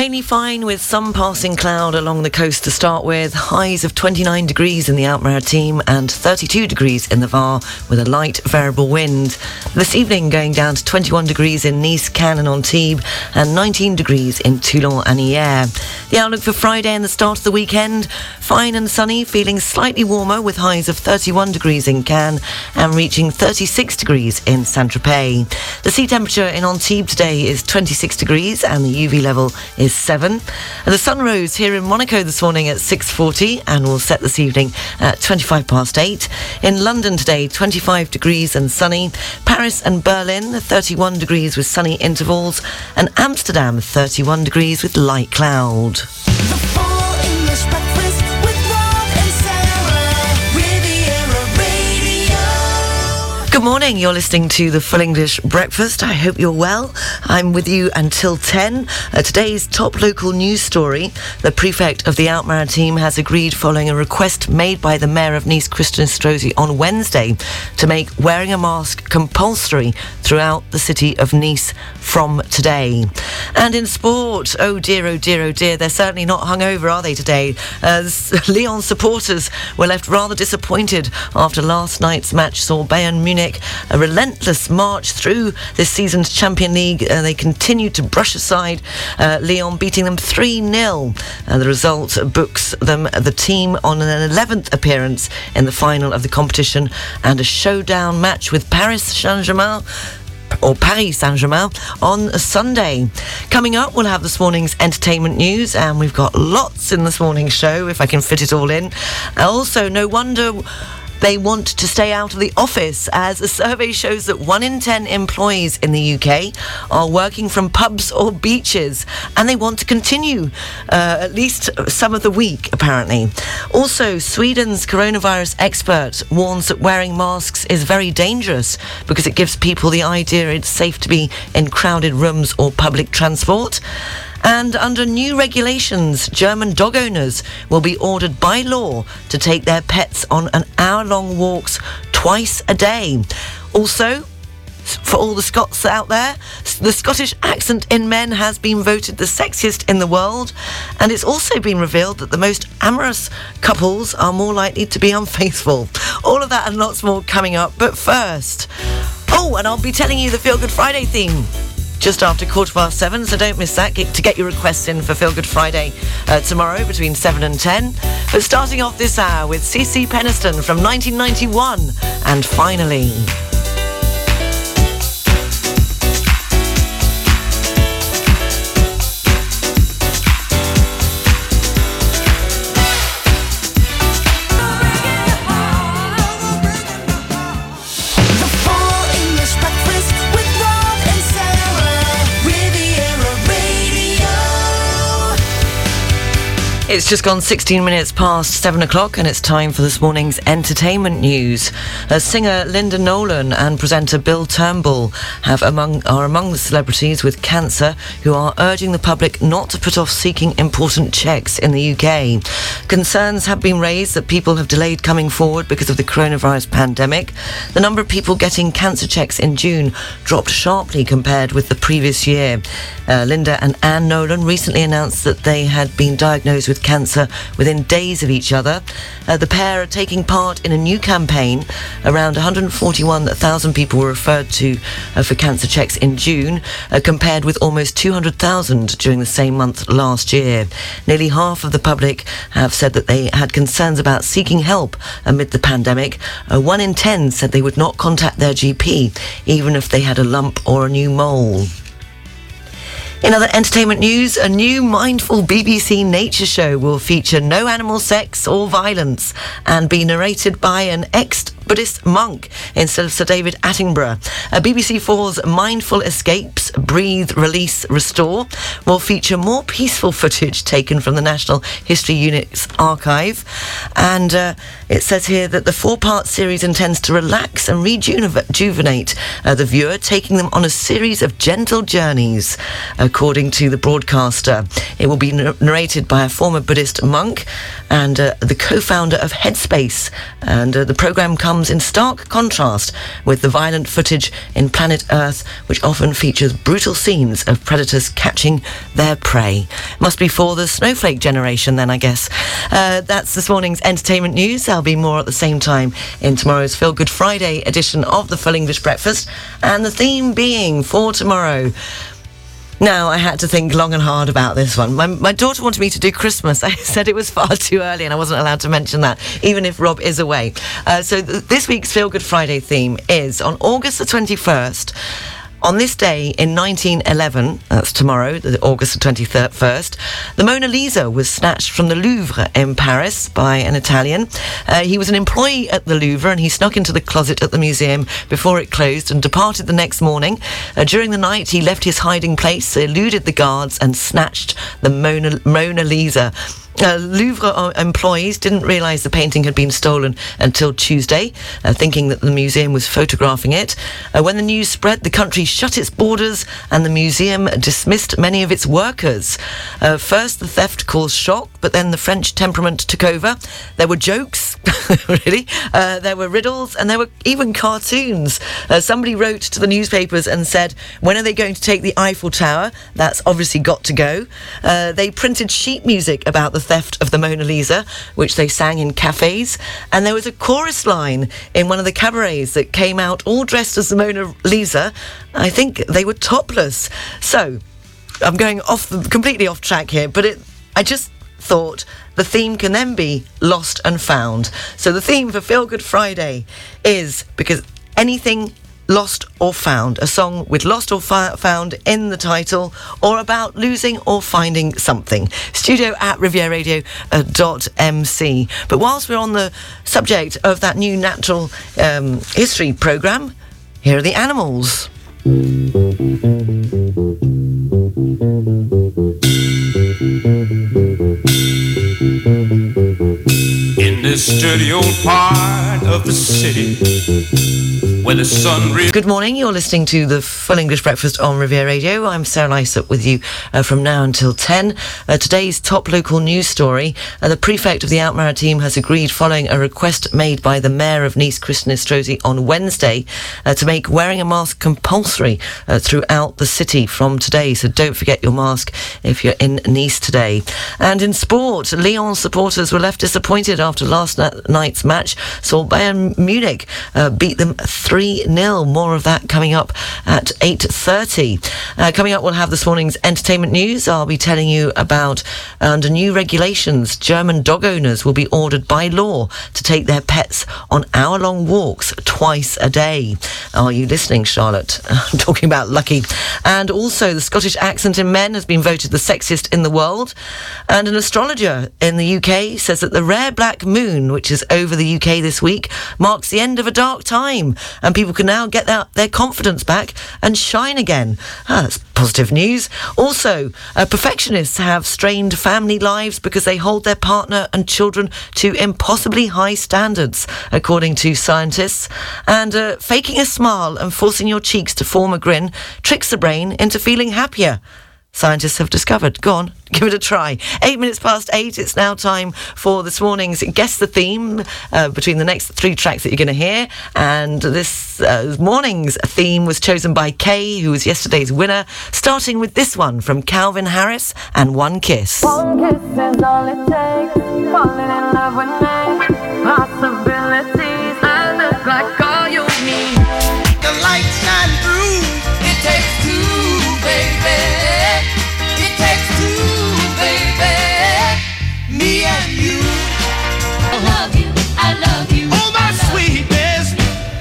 mainly fine with some passing cloud along the coast to start with. Highs of 29 degrees in the Alpes-Maritimes and 32 degrees in the Var with a light variable wind. This evening going down to 21 degrees in Nice, Cannes and Antibes and 19 degrees in Toulon and Hyères. The outlook for Friday and the start of the weekend, fine and sunny, feeling slightly warmer with highs of 31 degrees in Cannes and reaching 36 degrees in Saint-Tropez. The sea temperature in Antibes today is 26 degrees and the UV level is 7. And the sun rose here in Monaco this morning at 6:40 and will set this evening at 25 past 8. In London today, 25 degrees and sunny. Paris and Berlin, 31 degrees with sunny intervals. And Amsterdam, 31 degrees with light cloud. Good morning, you're listening to the Full English Breakfast. I hope you're well. I'm with you until 10. Today's top local news story. The prefect of the Alpes-Maritimes has agreed following a request made by the mayor of Nice, Christian Estrosi, on Wednesday to make wearing a mask compulsory throughout the city of Nice from today. And in sport, oh dear, they're certainly not hungover, are they, today? Lyon supporters were left rather disappointed after last night's match saw Bayern Munich a relentless march through this season's Champions League. They continued to brush aside Lyon, beating them 3-0. The result books them, the team, on an 11th appearance in the final of the competition and a showdown match with Paris Saint-Germain on Sunday. Coming up, we'll have this morning's entertainment news, and we've got lots in this morning's show, if I can fit it all in. Also, no wonder they want to stay out of the office, as a survey shows that 1 in 10 employees in the UK are working from pubs or beaches, and they want to continue at least some of the week, apparently. Also, Sweden's coronavirus expert warns that wearing masks is very dangerous because it gives people the idea it's safe to be in crowded rooms or public transport. And under new regulations, German dog owners will be ordered by law to take their pets on an hour-long walks twice a day. Also, for all the Scots out there, the Scottish accent in men has been voted the sexiest in the world, and it's also been revealed that the most amorous couples are more likely to be unfaithful. All of that and lots more coming up, but first... Oh, and I'll be telling you the Feel Good Friday theme just after 7:15, so don't miss that. To get your requests in for Feel Good Friday tomorrow between 7 and 10. But starting off this hour with CeCe Peniston from 1991 and Finally. It's just gone 16 minutes past 7 o'clock and it's time for this morning's entertainment news. Singer Linda Nolan and presenter Bill Turnbull are among the celebrities with cancer who are urging the public not to put off seeking important checks in the UK. Concerns have been raised that people have delayed coming forward because of the coronavirus pandemic. The number of people getting cancer checks in June dropped sharply compared with the previous year. Linda and Anne Nolan recently announced that they had been diagnosed with cancer within days of each other. The pair are taking part in a new campaign. Around 141,000 people were referred to for cancer checks in June, compared with almost 200,000 during the same month last year. Nearly half of the public have said that they had concerns about seeking help amid the pandemic. 1 in 10 said they would not contact their GP, even if they had a lump or a new mole. In other entertainment news, a new mindful BBC nature show will feature no animal sex or violence and be narrated by an ex-Buddhist monk instead of Sir David Attenborough. BBC4's Mindful Escapes, Breathe, Release, Restore will feature more peaceful footage taken from the National History Unit's archive. And it says here that the 4-part series intends to relax and rejuvenate the viewer, taking them on a series of gentle journeys. According to the broadcaster, it will be narrated by a former Buddhist monk and the co-founder of Headspace. And the programme comes comes in stark contrast with the violent footage in Planet Earth, which often features brutal scenes of predators catching their prey. Must be for the snowflake generation then, I guess. That's this morning's entertainment news. There'll be more at the same time in tomorrow's Feel Good Friday edition of the Full English Breakfast, and the theme being for tomorrow. Now, I had to think long and hard about this one. My daughter wanted me to do Christmas. I said it was far too early and I wasn't allowed to mention that, even if Rob is away. This week's Feel Good Friday theme is on August the 21st. On this day in 1911, that's tomorrow, August the 21st, the Mona Lisa was snatched from the Louvre in Paris by an Italian. He was an employee at the Louvre and he snuck into the closet at the museum before it closed and departed the next morning. During the night, he left his hiding place, eluded the guards and snatched the Mona Lisa. Louvre employees didn't realise the painting had been stolen until Tuesday, thinking that the museum was photographing it. When the news spread, the country shut its borders and the museum dismissed many of its workers. First, the theft caused shock, but then the French temperament took over. There were jokes, really. There were riddles, and there were even cartoons. Somebody wrote to the newspapers and said, when are they going to take the Eiffel Tower? That's obviously got to go. They printed sheet music about the theft of the Mona Lisa, which they sang in cafes, and there was a chorus line in one of the cabarets that came out all dressed as the Mona Lisa. I think they were topless. So I'm going completely off track here, but I just thought the theme can then be lost and found. So the theme for Feel Good Friday is because anything lost or found, a song with lost or found in the title, or about losing or finding something. studio@rivieradio.mc. But whilst we're on the subject of that new natural history programme, here are the animals. In this dirty old part of the city where the sun... Good morning, you're listening to the Full English Breakfast on Riviera Radio. I'm Sarah Lysop with you from now until 10. Today's top local news story. The prefect of the Alpes-Maritimes has agreed, following a request made by the mayor of Nice, Christian Estrosi, on Wednesday, to make wearing a mask compulsory throughout the city from today. So don't forget your mask if you're in Nice today. And in sport, Lyon supporters were left disappointed after last night's match saw Bayern Munich beat them 3-0. More of that coming up at 8:30. Coming up, we'll have this morning's entertainment news. I'll be telling you about, under new regulations, German dog owners will be ordered by law to take their pets on hour-long walks twice a day. Are you listening, Charlotte? I'm talking about Lucky. And also, the Scottish accent in men has been voted the sexiest in the world. And an astrologer in the UK says that the rare black moon, which is over the UK this week, marks the end of a dark time, and people can now get their confidence back and shine again. That's positive news. Also, perfectionists have strained family lives because they hold their partner and children to impossibly high standards, according to scientists. And faking a smile and forcing your cheeks to form a grin tricks the brain into feeling happier, scientists have discovered. Go on, give it a try. 8:08, it's now time for this morning's Guess the Theme, between the next three tracks that you're going to hear. And this morning's theme was chosen by Kay, who was yesterday's winner, starting with this one from Calvin Harris and One Kiss. One kiss is all it takes, falling in love with me, possibilities, I look like all you need. The light shine through, It takes two, baby. It takes two, baby. me and you. I love you, I love you. Oh, my sweetness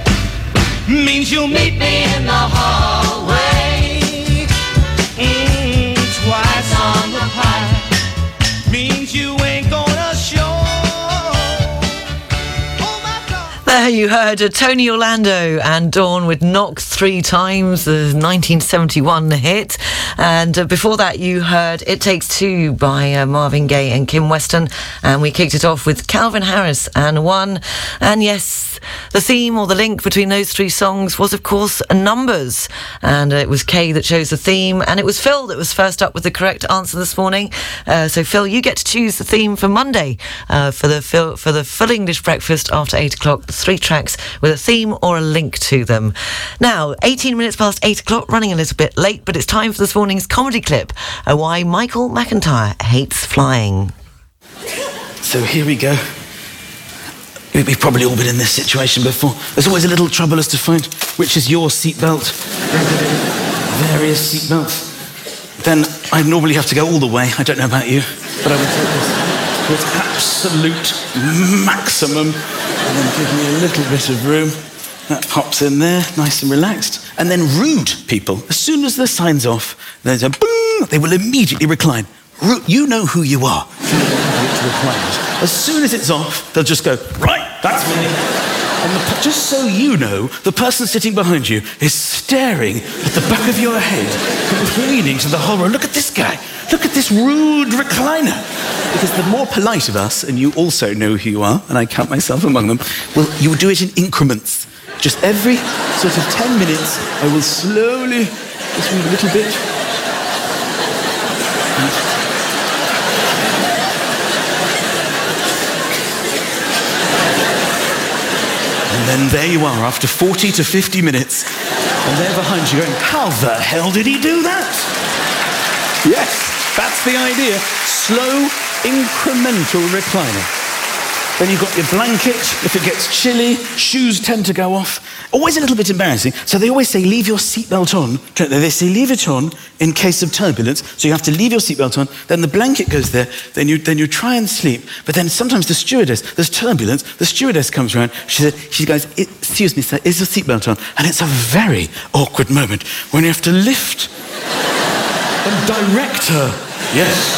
means you'll meet me in the hallway. twice on the pie. Means you ain't gonna show. Oh, my God. There you heard Tony Orlando and Dawn with Knock 3. 3 times, the 1971 hit. And before that, you heard It Takes Two by Marvin Gaye and Kim Weston. And we kicked it off with Calvin Harris and One. And yes, the theme or the link between those 3 songs was, of course, Numbers. And it was Kay that chose the theme. And it was Phil that was first up with the correct answer this morning. So, Phil, you get to choose the theme for Monday for the Full English Breakfast after 8 o'clock. 3 tracks with a theme or a link to them. Now, 18 minutes past 8 o'clock, running a little bit late, but it's time for this morning's comedy clip. Why Michael McIntyre hates flying. So here we go. We've probably all been in this situation before. There's always a little trouble as to find which is your seatbelt. Various seatbelts. Then I normally have to go all the way. I don't know about you, but I would take this to its absolute maximum and then give me a little bit of room. That pops in there, nice and relaxed. And then rude people, as soon as the sign's off, there's a boom, they will immediately recline. You know who you are. As soon as it's off, they'll just go, right, that's me. And just so you know, the person sitting behind you is staring at the back of your head, complaining to the whole row, look at this guy, look at this rude recliner. Because the more polite of us, and you also know who you are, and I count myself among them, well, you will do it in increments. Just every sort of 10 minutes, I will slowly just move a little bit. And then there you are, after 40 to 50 minutes, and they're behind you going, how the hell did he do that? Yes, that's the idea. Slow, incremental recliner. Then you've got your blanket. If it gets chilly, shoes tend to go off. Always a little bit embarrassing. So they always say, leave your seatbelt on. They say, leave it on in case of turbulence. So you have to leave your seatbelt on. Then the blanket goes there. Then you try and sleep. But then sometimes the stewardess, there's turbulence. The stewardess comes around. She goes, excuse me, sir, is your seatbelt on? And it's a very awkward moment when you have to lift and direct her. Yes.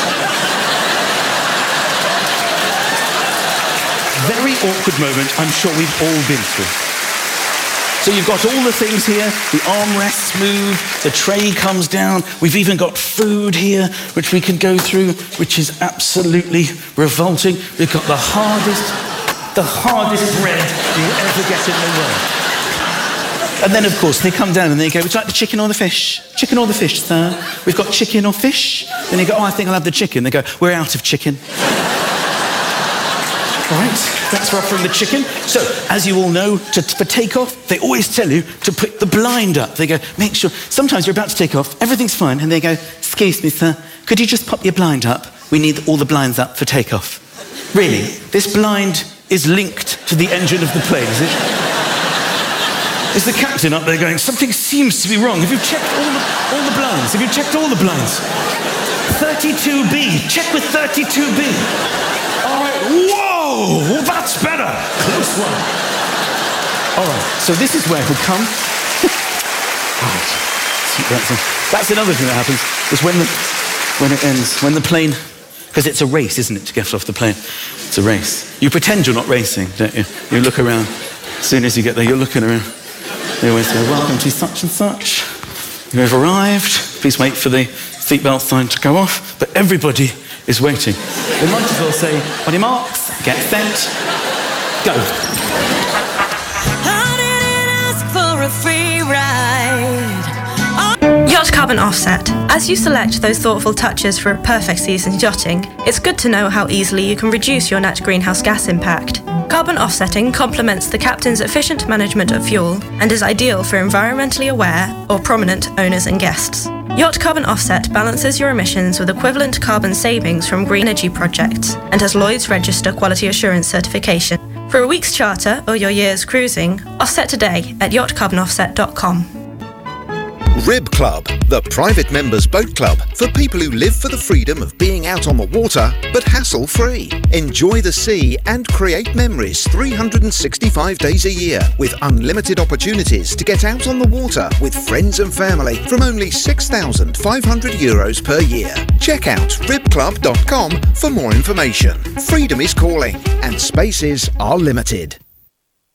Very awkward moment, I'm sure we've all been through. So you've got all the things here, the armrests move, the tray comes down, we've even got food here, which we can go through, which is absolutely revolting. We've got the hardest bread you'll ever get in the world. And then, of course, they come down and they go, would you like the chicken or the fish? Chicken or the fish, sir? We've got chicken or fish. Then you go, oh, I think I'll have the chicken. They go, we're out of chicken. All right, thanks for offering the chicken. So, as you all know, for takeoff, they always tell you to put the blind up. They go, make sure, sometimes you're about to take off, everything's fine, and they go, excuse me, sir, could you just pop your blind up? We need all the blinds up for takeoff. Really, this blind is linked to the engine of the plane, is it? Is the captain up there going, something seems to be wrong. Have you checked all the blinds? Have you checked all the blinds? 32B, check with 32B. All right, whoa, that's better. Close one. All right, so this is where it will come. All right, that's another thing that happens, is when it ends, when the plane, because it's a race, isn't it, to get off the plane? It's a race. You pretend you're not racing, don't you? You look around. As soon as you get there, you're looking around. They always say, welcome to such and such. You have arrived. Please wait for the seatbelt sign to go off. But everybody is waiting. They might as well say, on your marks, get set, go. I didn't ask for a free ride. Yacht Carbon Offset. As you select those thoughtful touches for a perfect season's yachting, it's good to know how easily you can reduce your net greenhouse gas impact. Carbon offsetting complements the captain's efficient management of fuel and is ideal for environmentally aware or prominent owners and guests. Yacht Carbon Offset balances your emissions with equivalent carbon savings from green energy projects and has Lloyd's Register Quality Assurance certification. For a week's charter or your year's cruising, offset today at yachtcarbanoffset.com. Rib Club, the private members boat club for people who live for the freedom of being out on the water, but hassle-free. Enjoy the sea and create memories 365 days a year with unlimited opportunities to get out on the water with friends and family from only €6,500 per year. Check out ribclub.com for more information. Freedom is calling and spaces are limited.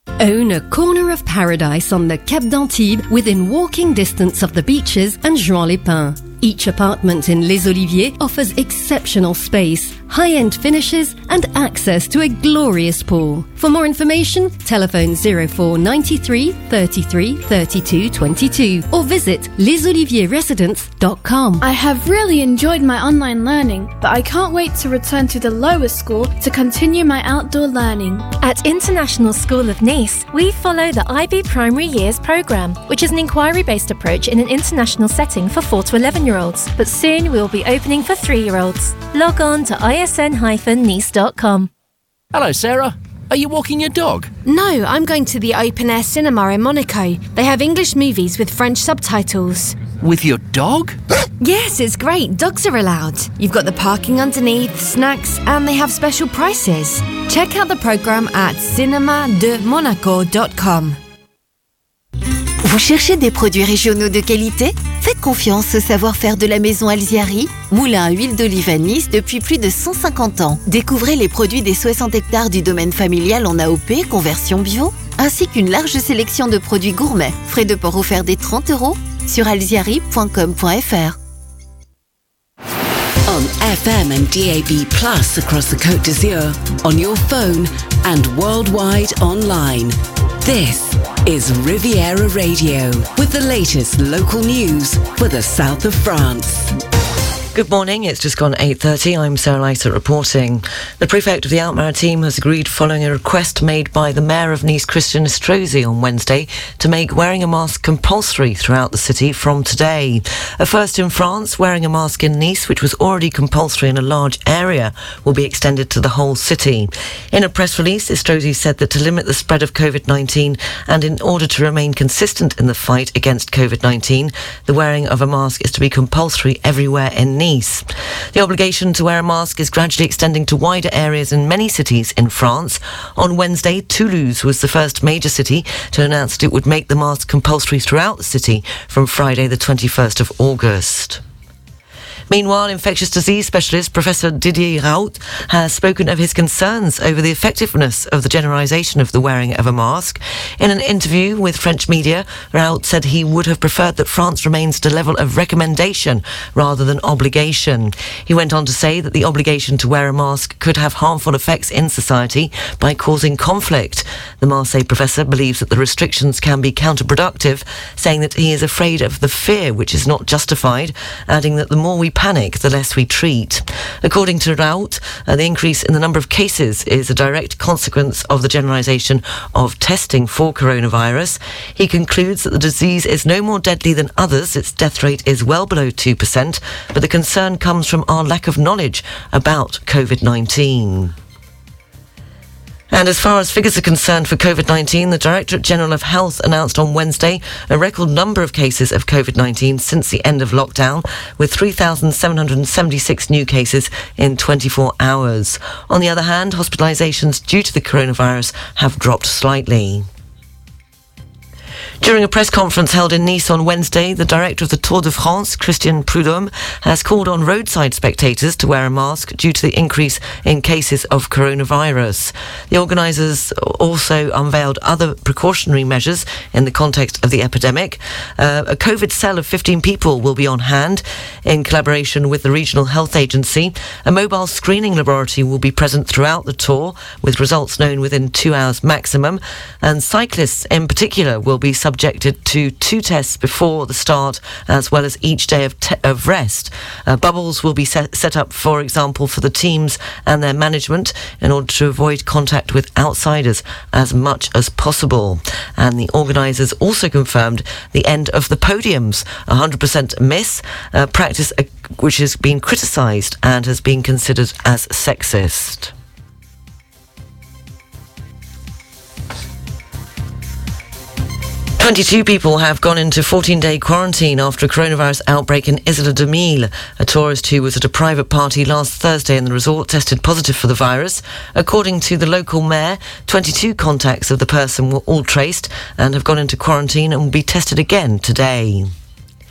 Own a corner of paradise on the Cap d'Antibes within walking distance of the beaches and Juan-les-Pins. Each apartment in Les Oliviers offers exceptional space, high-end finishes and access to a glorious pool. For more information, telephone 0493 33 32 22 or visit lesoliviersresidence.com. I have really enjoyed my online learning, but I can't wait to return to the lower school to continue my outdoor learning. At International School of Nice, we follow the IB Primary Years programme, which is an inquiry-based approach in an international setting for 4 to 11-year-olds. But soon we'll be opening for 3-year-olds. Log on to isn-nice.com. Hello, Sarah. Are you walking your dog? No, I'm going to the open-air cinema in Monaco. They have English movies with French subtitles. With your dog? Yes, it's great. Dogs are allowed. You've got the parking underneath, snacks, and they have special prices. Check out the programme at cinemademonaco.com. Vous cherchez des produits régionaux de qualité? Faites confiance au savoir-faire de la maison Alziari, moulin à huile d'olive à Nice depuis plus de 150 ans. Découvrez les produits des 60 hectares du domaine familial en AOP, conversion bio, ainsi qu'une large sélection de produits gourmets. Frais de port offerts des 30 € sur alziari.com.fr. On FM and DAB+ across the Côte d'Azur, on your phone and worldwide online. This is Riviera Radio with the latest local news for the south of France. Good morning, it's just gone 8:30. I'm Sarah Lycett reporting. The Prefect of the Alpes-Maritimes has agreed following a request made by the Mayor of Nice, Christian Estrosi, on Wednesday to make wearing a mask compulsory throughout the city from today. A first in France, wearing a mask in Nice, which was already compulsory in a large area, will be extended to the whole city. In a press release, Estrosi said that to limit the spread of COVID-19 and in order to remain consistent in the fight against COVID-19, the wearing of a mask is to be compulsory everywhere in Nice. The obligation to wear a mask is gradually extending to wider areas in many cities in France. On Wednesday, Toulouse was the first major city to announce that it would make the mask compulsory throughout the city from Friday the 21st of August. Meanwhile, infectious disease specialist Professor Didier Raoult has spoken of his concerns over the effectiveness of the generalisation of the wearing of a mask. In an interview with French media, Raoult said he would have preferred that France remains at a level of recommendation rather than obligation. He went on to say that the obligation to wear a mask could have harmful effects in society by causing conflict. The Marseille professor believes that the restrictions can be counterproductive, saying that he is afraid of the fear which is not justified, adding that the more we panic, the less we treat. According to Raoult, the increase in the number of cases is a direct consequence of the generalisation of testing for coronavirus. He concludes that the disease is no more deadly than others. Its death rate is well below 2%, but the concern comes from our lack of knowledge about COVID-19. And as far as figures are concerned for COVID-19, the Directorate General of Health announced on Wednesday a record number of cases of COVID-19 since the end of lockdown, with 3,776 new cases in 24 hours. On the other hand, hospitalisations due to the coronavirus have dropped slightly. During a press conference held in Nice on Wednesday, the director of the Tour de France, Christian Prudhomme, has called on roadside spectators to wear a mask due to the increase in cases of coronavirus. The organisers also unveiled other precautionary measures in the context of the epidemic. A COVID cell of 15 people will be on hand in collaboration with the Regional Health Agency. A mobile screening laboratory will be present throughout the tour, with results known within 2 hours maximum. And cyclists in particular will be subjected to 2 tests before the start, as well as each day of rest. Bubbles will be set up, for example, for the teams and their management in order to avoid contact with outsiders as much as possible. And the organisers also confirmed the end of the podiums, 100% miss, practice which has been criticised and has been considered as sexist. Twenty-two people have gone into 14-day quarantine after a coronavirus outbreak in Isla de Mille. A tourist who was at a private party last Thursday in the resort tested positive for the virus. According to the local mayor, 22 contacts of the person were all traced and have gone into quarantine and will be tested again today.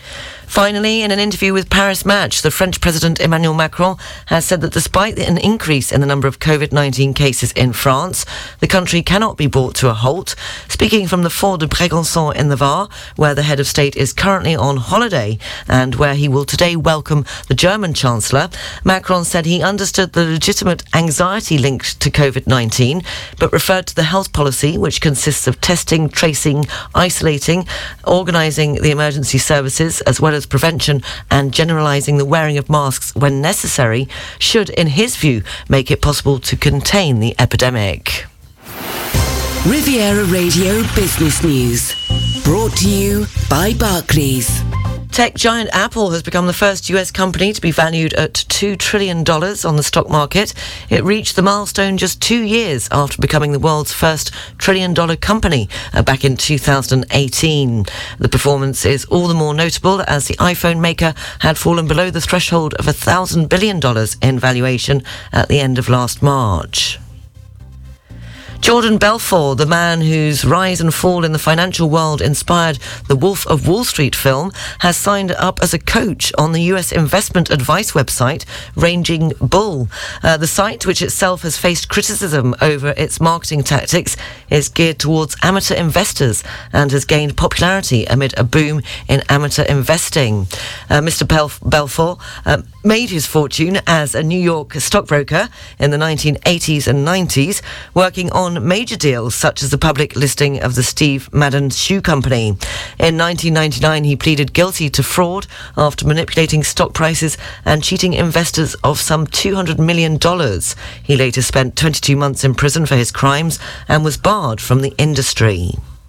Finally, in an interview with Paris Match, the French President Emmanuel Macron has said that despite an increase in the number of COVID-19 cases in France, the country cannot be brought to a halt. Speaking from the Fort de Brégançon in the Var, where the head of state is currently on holiday and where he will today welcome the German Chancellor, Macron said he understood the legitimate anxiety linked to COVID-19, but referred to the health policy, which consists of testing, tracing, isolating, organising the emergency services, as well as prevention and generalising the wearing of masks when necessary, should, in his view, make it possible to contain the epidemic. Riviera Radio Business News. Brought to you by Barclays. Tech giant Apple has become the first US company to be valued at $2 trillion on the stock market. It reached the milestone just 2 years after becoming the world's first trillion-dollar company back in 2018. The performance is all the more notable as the iPhone maker had fallen below the threshold of $1,000 billion in valuation at the end of last March. Jordan Belfort, the man whose rise and fall in the financial world inspired the Wolf of Wall Street film, has signed up as a coach on the US investment advice website Raging Bull. The site, which itself has faced criticism over its marketing tactics, is geared towards amateur investors and has gained popularity amid a boom in amateur investing. Mr. Belfort made his fortune as a New York stockbroker in the 1980s and 90s, working on major deals such as the public listing of the Steve Madden Shoe Company. In 1999, he pleaded guilty to fraud after manipulating stock prices and cheating investors of some $200 million. He later spent 22 months in prison for his crimes and was barred from the industry.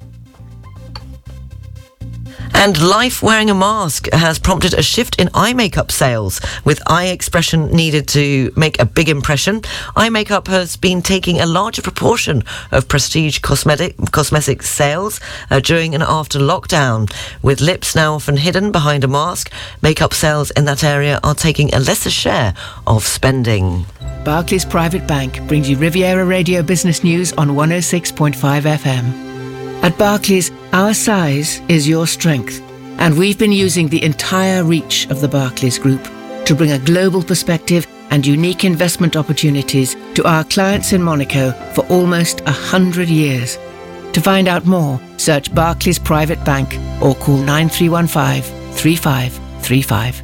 And life wearing a mask has prompted a shift in eye makeup sales, with eye expression needed to make a big impression. Eye makeup has been taking a larger proportion of prestige cosmetic sales during and after lockdown. With lips now often hidden behind a mask, makeup sales in that area are taking a lesser share of spending. Barclays Private Bank brings you Riviera Radio Business News on 106.5 FM. At Barclays, our size is your strength, and we've been using the entire reach of the Barclays Group to bring a global perspective and unique investment opportunities to our clients in Monaco for almost 100 years. To find out more, search Barclays Private Bank or call 9315 3535.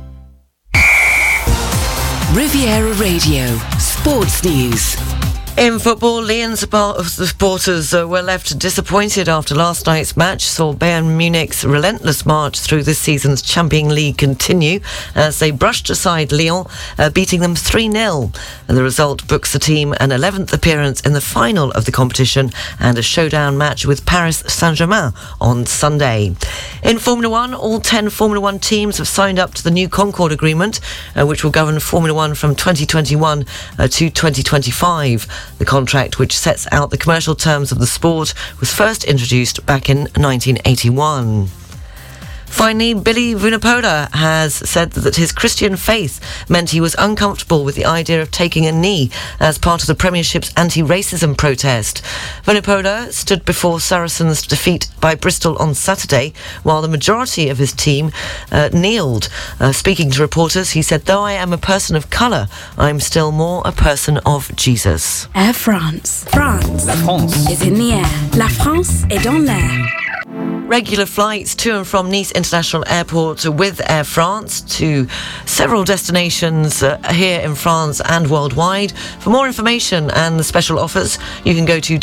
Riviera Radio Sports News. In football, Lyon supporters were left disappointed after last night's match saw Bayern Munich's relentless march through this season's Champions League continue as they brushed aside Lyon, beating them 3-0. And the result books the team an 11th appearance in the final of the competition and a showdown match with Paris Saint-Germain on Sunday. In Formula One, all 10 Formula One teams have signed up to the new Concorde Agreement, which will govern Formula One from 2021 to 2025. The contract, which sets out the commercial terms of the sport, was first introduced back in 1981. Finally, Billy Vunipola has said that his Christian faith meant he was uncomfortable with the idea of taking a knee as part of the Premiership's anti-racism protest. Vunipola stood before Saracens' defeat by Bristol on Saturday, while the majority of his team kneeled. Speaking to reporters, he said, "Though I am a person of colour, I'm still more a person of Jesus." Air France. France. La France is in the air. La France est dans l'air. Regular flights to and from Nice International Airport with Air France to several destinations here in France and worldwide. For more information and the special offers, you can go to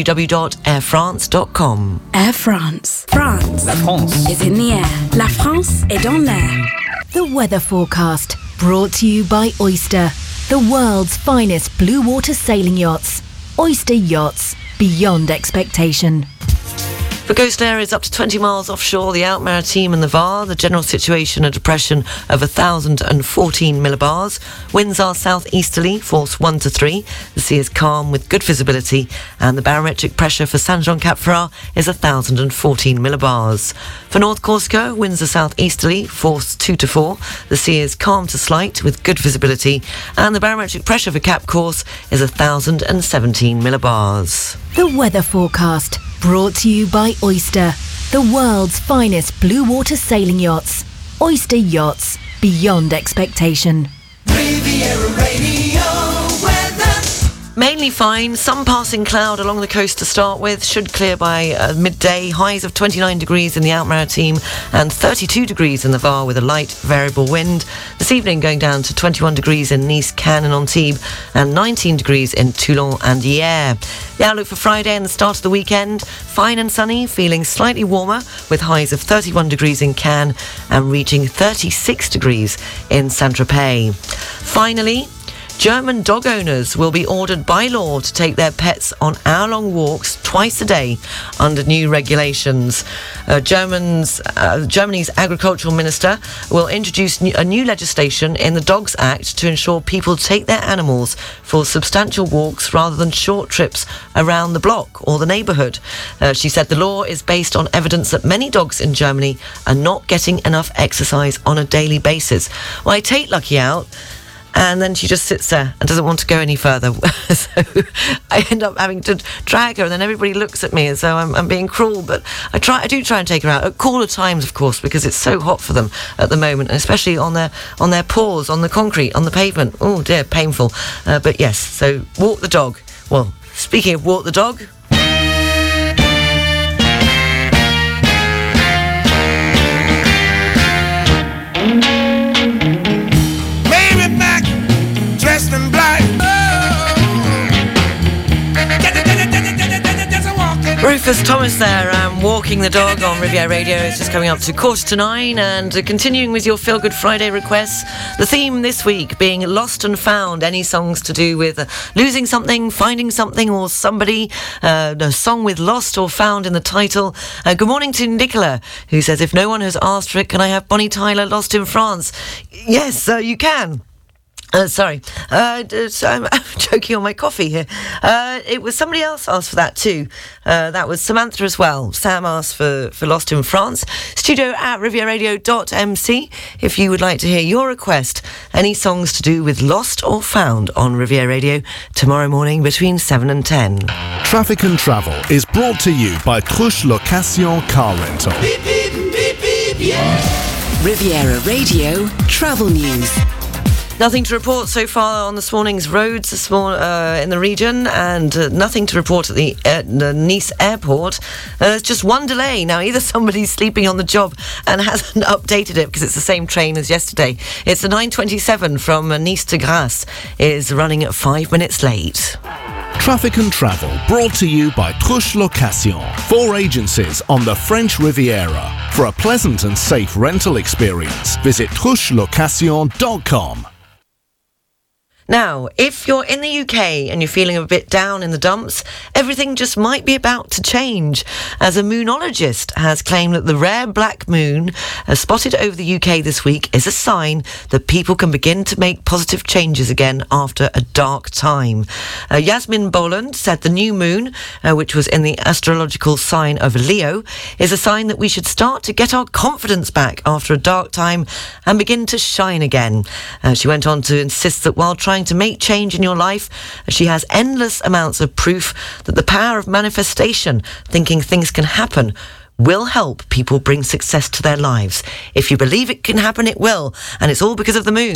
www.airfrance.com. Air France. France. La France is in the air. La France est dans l'air. The weather forecast, brought to you by Oyster, the world's finest blue water sailing yachts. Oyster Yachts, beyond expectation. For coastal areas up to 20 miles offshore, the Alpes-Maritimes and the Var, the general situation a depression of 1,014 millibars. Winds are southeasterly, force 1 to 3. The sea is calm with good visibility, and the barometric pressure for Saint-Jean-Cap-Ferrat is 1,014 millibars. For North Corsica, winds are southeasterly, force 2 to 4. The sea is calm to slight with good visibility, and the barometric pressure for Cap Corse is 1,017 millibars. The weather forecast, brought to you by Oyster, the world's finest blue water sailing yachts. Oyster Yachts, beyond expectation. Riviera Radio weather. Mainly fine, some passing cloud along the coast to start with, should clear by midday, highs of 29 degrees in the Alpes-Maritimes and 32 degrees in the Var with a light variable wind. This evening going down to 21 degrees in Nice, Cannes and Antibes and 19 degrees in Toulon and Hyères. The outlook for Friday and the start of the weekend, fine and sunny, feeling slightly warmer with highs of 31 degrees in Cannes and reaching 36 degrees in Saint-Tropez. Finally, German dog owners will be ordered by law to take their pets on hour-long walks twice a day under new regulations. Germany's agricultural minister will introduce a new legislation in the Dogs Act to ensure people take their animals for substantial walks rather than short trips around the block or the neighbourhood. She said the law is based on evidence that many dogs in Germany are not getting enough exercise on a daily basis. Well, I take Lucky out, and then she just sits there and doesn't want to go any further. So I end up having to drag her, and then everybody looks at me as though I'm being cruel. But I do try and take her out at cooler times, of course, because it's so hot for them at the moment, and especially on their paws, on the concrete, on the pavement. Oh dear, painful. But yes, so walk the dog. Well, speaking of walk the dog, dressed in black. Rufus Thomas there, walking the dog on Riviera Radio. It's just coming up to 9:15, and continuing with your Feel Good Friday requests. The theme this week being lost and found. Any songs to do with losing something, finding something, or somebody. A song with lost or found in the title. Good morning to Nicola, who says, if no one has asked for it, can I have Bonnie Tyler, Lost in France? Yes, you can. Sorry, so I'm choking on my coffee here. It was somebody else asked for that too. That was Samantha as well. Sam asked for Lost in France. studio@rivieradio.mc if you would like to hear your request. Any songs to do with lost or found on Riviera Radio tomorrow morning between 7 and 10. Traffic and Travel is brought to you by Truche Location Car Rental. Beep, beep, beep, beep, yeah. Riviera Radio Travel News. Nothing to report so far on this morning's roads in the region, and nothing to report at the Nice airport. There's just one delay. Now, either somebody's sleeping on the job and hasn't updated it because it's the same train as yesterday. It's the 9:27 from Nice to Grasse. Is running at 5 minutes late. Traffic and Travel brought to you by Truche Location. 4 agencies on the French Riviera. For a pleasant and safe rental experience, visit truchelocation.com. Now, if you're in the UK and you're feeling a bit down in the dumps, everything just might be about to change, as a moonologist has claimed that the rare black moon spotted over the UK this week is a sign that people can begin to make positive changes again after a dark time. Yasmin Boland said the new moon, which was in the astrological sign of Leo, is a sign that we should start to get our confidence back after a dark time and begin to shine again. She went on to insist that while trying to make change in your life, she has endless amounts of proof that the power of manifestation, thinking things can happen, will help people bring success to their lives. If you believe it can happen, it will, and it's all because of the moon.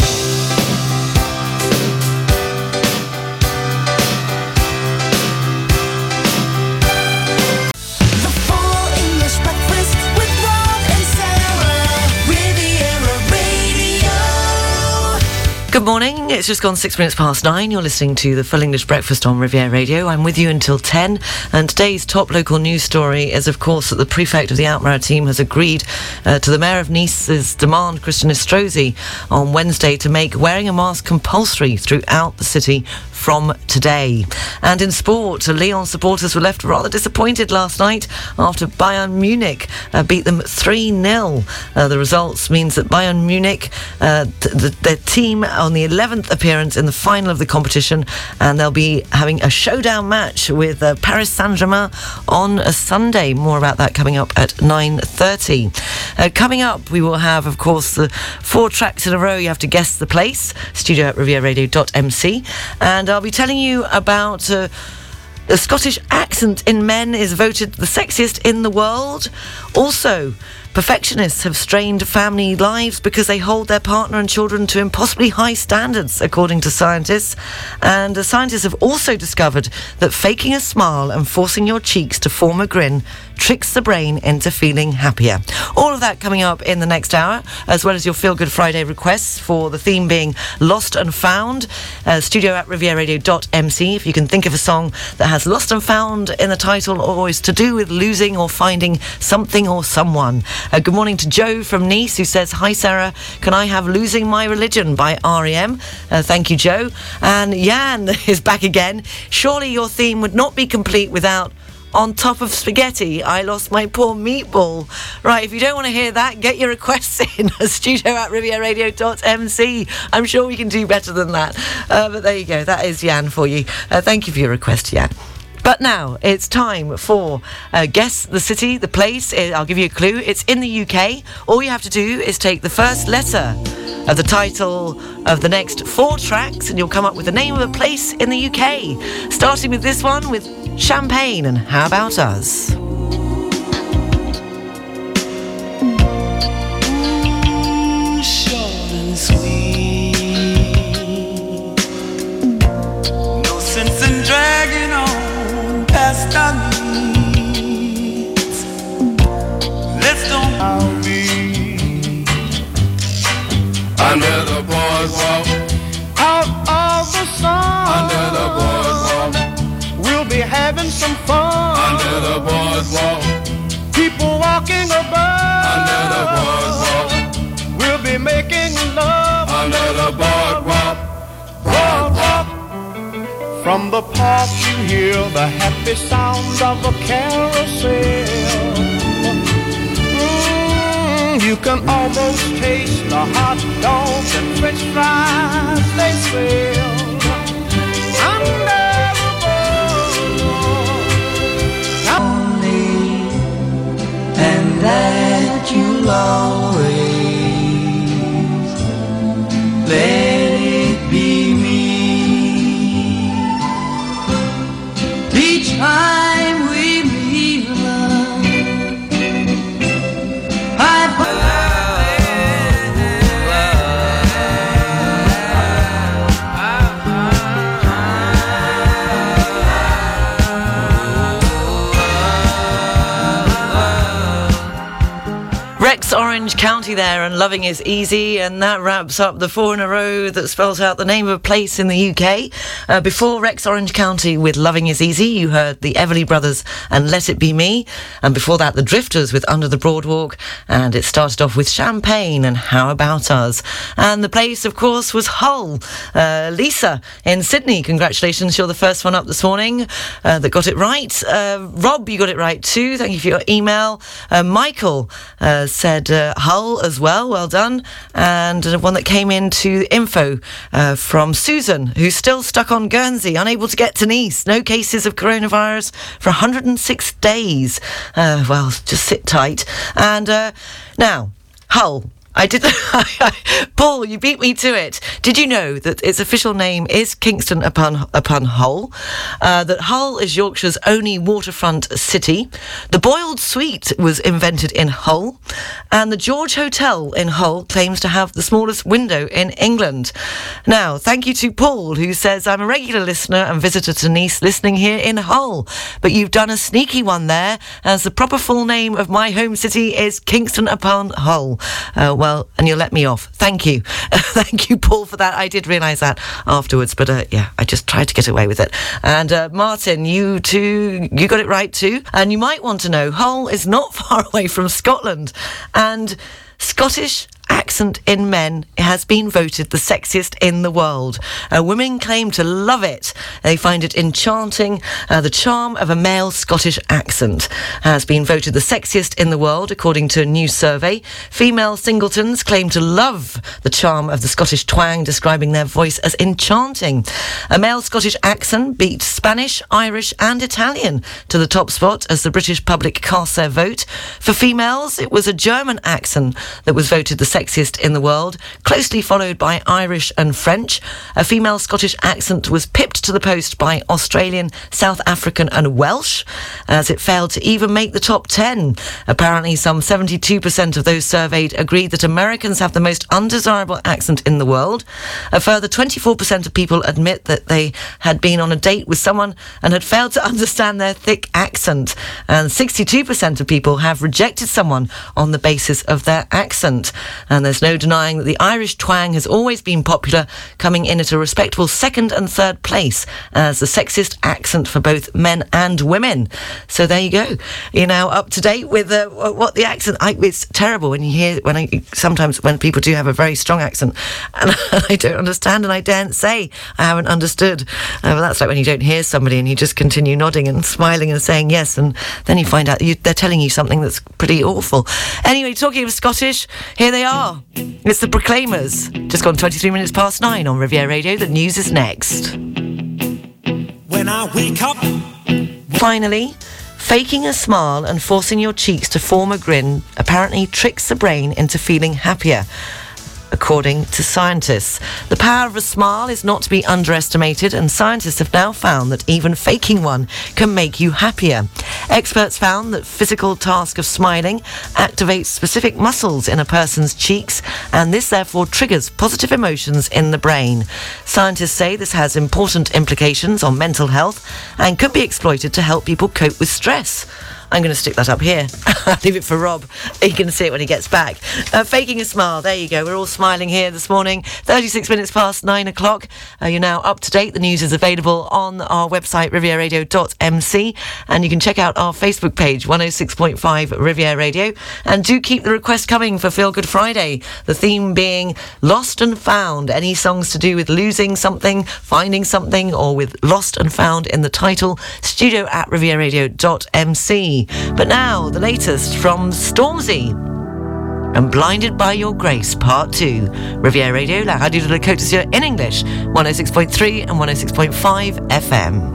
Good morning, it's just gone 6 minutes past 9. You're listening to the Full English Breakfast on Riviera Radio. I'm with you until 10, and today's top local news story is, of course, that the prefect of the Alpes-Maritimes has agreed to the mayor of Nice's demand, Christian Estrosi, on Wednesday to make wearing a mask compulsory throughout the city from today. And in sport, Lyon supporters were left rather disappointed last night after Bayern Munich beat them 3-0. The results means that Bayern Munich, their team on the 11th appearance in the final of the competition, and they'll be having a showdown match with Paris Saint-Germain on a Sunday. More about that coming up at 9:30. Coming up, we will have, of course, the 4 tracks in a row. You have to guess the place. studio@rivieradio.mc. And I'll be telling you about the Scottish accent in men is voted the sexiest in the world. Also, Perfectionists have strained family lives because they hold their partner and children to impossibly high standards, according to scientists. And the scientists have also discovered that faking a smile and forcing your cheeks to form a grin tricks the brain into feeling happier. All of that coming up in the next hour, as well as your Feel Good Friday requests, for the theme being Lost and Found. studio@rivieradio.mc. If you can think of a song that has Lost and Found in the title or is to do with losing or finding something or someone. Good morning to Joe from Nice, who says, "Hi Sarah, can I have Losing My Religion by R.E.M.? Thank you, Joe. And Jan is back again. "Surely your theme would not be complete without On Top of Spaghetti, I Lost My Poor Meatball." Right, if you don't want to hear that, get your requests in at studio@rivieradio.mc. I'm sure we can do better than that. But there you go, that is Jan for you. Thank you for your request, Jan. But now it's time for Guess the City, the place. I'll give you a clue. It's in the UK. All you have to do is take the first letter of the title of the next 4 tracks and you'll come up with the name of a place in the UK. Starting with this one with Champagne and How About Us? Short and sweet. No sense in dragging on past our needs. Let's don't be under the boardwalk, out of the sun. Under the boardwalk, we'll be having some fun. Under the boardwalk, people walking above. Under the boardwalk, we'll be making love. Under the boardwalk, boardwalk. From the park you hear the happy sound of a carousel. You can almost taste the hot dogs and french fries they sell. Under the boardwalk, only, and that you'll always let it be me. Each time we meet, love, Rex Orange County there, and Loving Is Easy, and that wraps up the 4 in a row that spells out the name of a place in the UK. Before Rex Orange County with Loving Is Easy, you heard the Everly Brothers and Let It Be Me, and before that the Drifters with Under the Boardwalk, and it started off with Champagne and How About Us. And the place, of course, was Hull. Lisa in Sydney, congratulations, you're the first one up this morning that got it right. Rob, you got it right too, thank you for your email. Michael said Hull as well, well done. And one that came in to info from Susan, who's still stuck on Guernsey, unable to get to Nice. No cases of coronavirus for 106 days. Well, just sit tight. And now, Hull. I did. Paul, you beat me to it. Did you know that its official name is Kingston upon Hull? That Hull is Yorkshire's only waterfront city. The Boiled Sweet was invented in Hull, and the George Hotel in Hull claims to have the smallest window in England. Now, thank you to Paul, who says, "I'm a regular listener and visitor to Nice, listening here in Hull. But you've done a sneaky one there, as the proper full name of my home city is Kingston upon Hull." Well, and you'll let me off. Thank you. Thank you, Paul, for that. I did realise that afterwards, but yeah, I just tried to get away with it. And Martin, you too, you got it right too. And you might want to know, Hull is not far away from Scotland, and Scottish accent in men has been voted the sexiest in the world. Women claim to love it. They find it enchanting. The charm of a male Scottish accent has been voted the sexiest in the world, according to a new survey. Female singletons claim to love the charm of the Scottish twang, describing their voice as enchanting. A male Scottish accent beat Spanish, Irish and Italian to the top spot as the British public cast their vote. For females, it was a German accent that was voted the sexiest sexiest in the world, closely followed by Irish and French. A female Scottish accent was pipped to the post by Australian, South African and Welsh, as it failed to even make the top 10. Apparently, some 72% of those surveyed agreed that Americans have the most undesirable accent in the world. A further 24% of people admit that they had been on a date with someone and had failed to understand their thick accent. And 62% of people have rejected someone on the basis of their accent. And there's no denying that the Irish twang has always been popular, coming in at a respectable second and third place as the sexiest accent for both men and women. So there you go. You're now up to date with what the accent... it's terrible when you hear... sometimes when people do have a very strong accent and I don't understand and I daren't say I haven't understood. But that's like when you don't hear somebody and you just continue nodding and smiling and saying yes, and then you find out they're telling you something that's pretty awful. Anyway, talking of Scottish, here they are. It's the Proclaimers. Just gone 23 minutes past 9 on Riviera Radio. The news is next. When I wake up... Finally, faking a smile and forcing your cheeks to form a grin apparently tricks the brain into feeling happier. According to scientists, the power of a smile is not to be underestimated, and scientists have now found that even faking one can make you happier. Experts found that physical task of smiling activates specific muscles in a person's cheeks, and this therefore triggers positive emotions in the brain. Scientists say this has important implications on mental health and could be exploited to help people cope with stress. I'm going to stick that up here. Leave it for Rob. He can see it when he gets back. Faking a smile. There you go. We're all smiling here this morning. 36 minutes past 9 o'clock. You're now up to date. The news is available on our website, rivieradio.mc. And you can check out our Facebook page, 106.5 Riviera Radio. And do keep the request coming for Feel Good Friday. The theme being Lost and Found. Any songs to do with losing something, finding something, or with Lost and Found in the title, studio@rivieradio.mc. But now, the latest from Stormzy and Blinded by Your Grace, Part 2. Riviera Radio, la radio de la Côte d'Azur in English, 106.3 and 106.5 FM.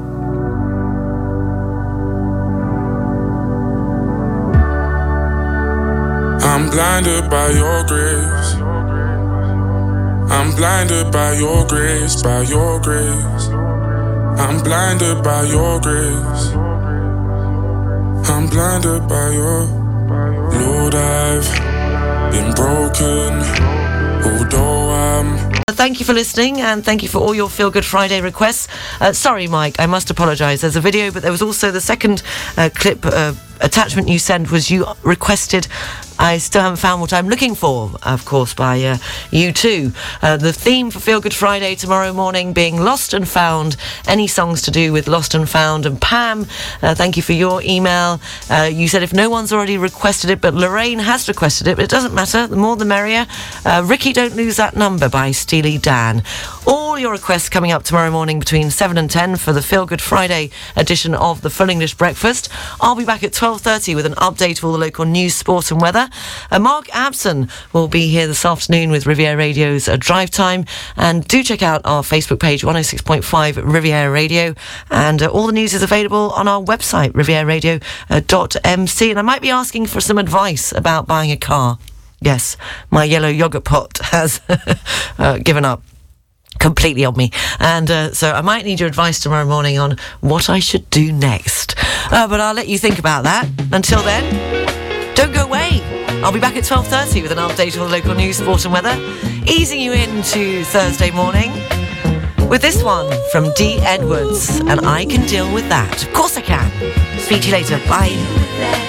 I'm blinded by your grace. I'm blinded by your grace, by your grace. I'm blinded by your grace. I'm blinded by your Lord, I've been broken, although I'm... Thank you for listening, and thank you for all your Feel Good Friday requests. Sorry, Mike, I must apologise. There's a video, but there was also the second clip attachment you sent was you requested I Still Haven't Found What I'm Looking For, of course, by U2. The theme for Feel Good Friday tomorrow morning being Lost and Found, any songs to do with Lost and Found. And Pam, thank you for your email. You said if no one's already requested it, but Lorraine has requested it, but it doesn't matter, the more the merrier. Ricky, Don't Lose That Number by Steely Dan. All your requests coming up tomorrow morning between 7 and 10 for the Feel Good Friday edition of the Full English Breakfast. I'll be back at 12:30 with an update of all the local news, sport and weather. Mark Abson will be here this afternoon with Riviera Radio's Drive Time. And do check out our Facebook page, 106.5 Riviera Radio. And all the news is available on our website, rivieradio.mc. And I might be asking for some advice about buying a car. Yes, my yellow yoghurt pot has given up completely on me, and so I might need your advice tomorrow morning on what I should do next, but I'll let you think about that. Until then, don't go away. I'll be back at 12:30 with an update on the local news, sport and weather, easing you into Thursday morning with this one from D. Edwards, and I Can Deal With That. Of course I can. Speak to you later. Bye.